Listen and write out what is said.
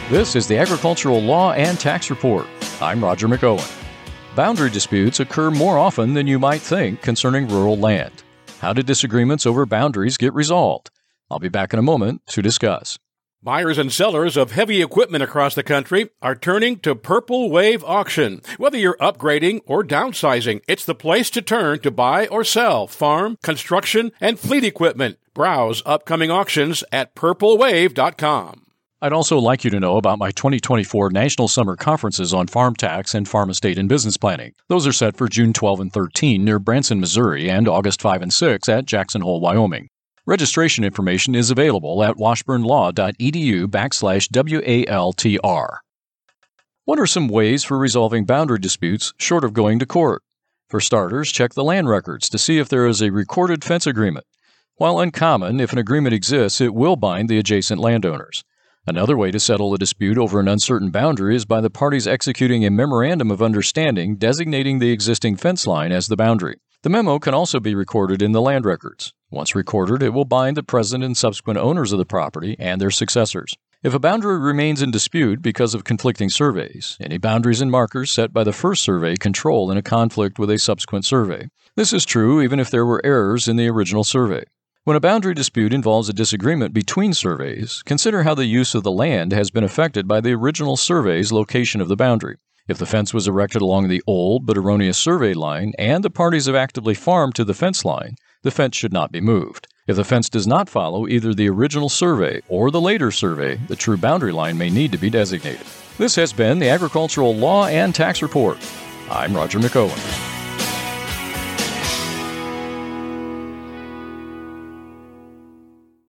This is the Agricultural Law and Tax Report. I'm Roger McOwen. Boundary disputes occur more often than you might think concerning rural land. How do disagreements over boundaries get resolved? I'll be back in a moment to discuss. Buyers and sellers of heavy equipment across the country are turning to Purple Wave Auction. Whether you're upgrading or downsizing, it's the place to turn to buy or sell farm, construction, and fleet equipment. Browse upcoming auctions at purplewave.com. I'd also like you to know about my 2024 National Summer Conferences on Farm Tax and Farm Estate and Business Planning. Those are set for June 12 and 13 near Branson, Missouri, and August 5 and 6 at Jackson Hole, Wyoming. Registration information is available at washburnlaw.edu/WALTR. What are some ways for resolving boundary disputes short of going to court? For starters, check the land records to see if there is a recorded fence agreement. While uncommon, if an agreement exists, it will bind the adjacent landowners. Another way to settle a dispute over an uncertain boundary is by the parties executing a memorandum of understanding designating the existing fence line as the boundary. The memo can also be recorded in the land records. Once recorded, it will bind the present and subsequent owners of the property and their successors. If a boundary remains in dispute because of conflicting surveys, any boundaries and markers set by the first survey control in a conflict with a subsequent survey. This is true even if there were errors in the original survey. When a boundary dispute involves a disagreement between surveys, consider how the use of the land has been affected by the original survey's location of the boundary. If the fence was erected along the old but erroneous survey line and the parties have actively farmed to the fence line, the fence should not be moved. If the fence does not follow either the original survey or the later survey, the true boundary line may need to be designated. This has been the Agricultural Law and Tax Report. I'm Roger McOwen.